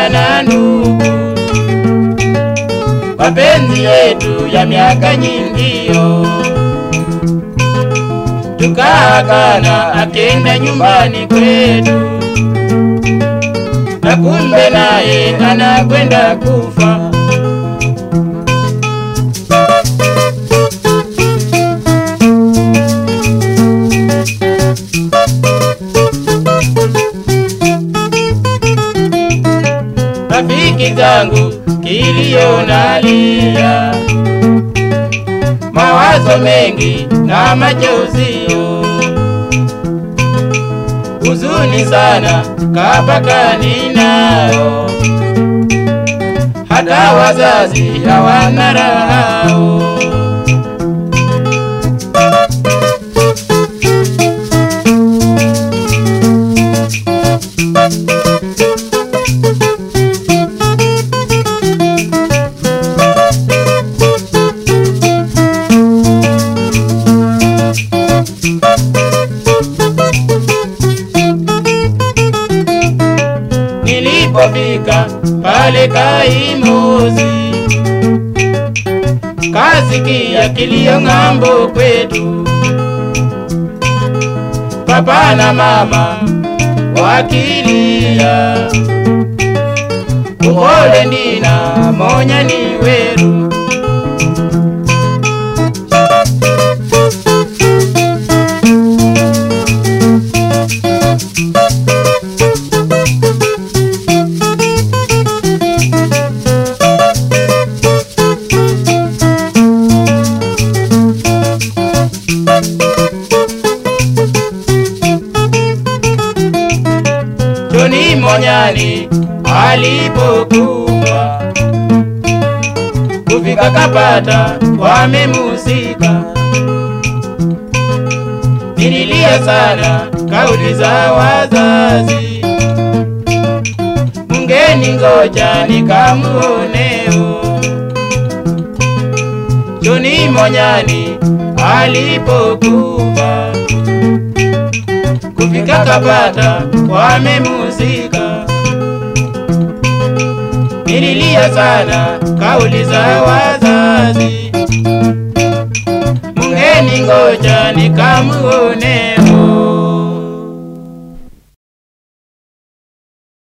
dada na ndugu, mapenzi yetu ya miaka nyingio. Tukaagana akenda nyumbani kwetu, na kumbe naye anakwenda kufa. Rafiki zangu kilio nalia, mawazo mengi na machozi, huzuni sana kapaka ninayo, hata wazazi hawana raha. Nilipofika pale Kaimozi, kasikia kilio ng'ambo kwetu, papa na mama wakilia, Uhole ndina monya ni weru. Joni Monyani alipokuwa, kufika Kapata wamemusika. Nililia sana kauli za wazazi, mungeni ngoja nikamuoneo. Joni Monyani alipokuwa, kufika Kapata wamemusika. Nililia sana kauli za wazazi, mungeni ngoja nikamuone.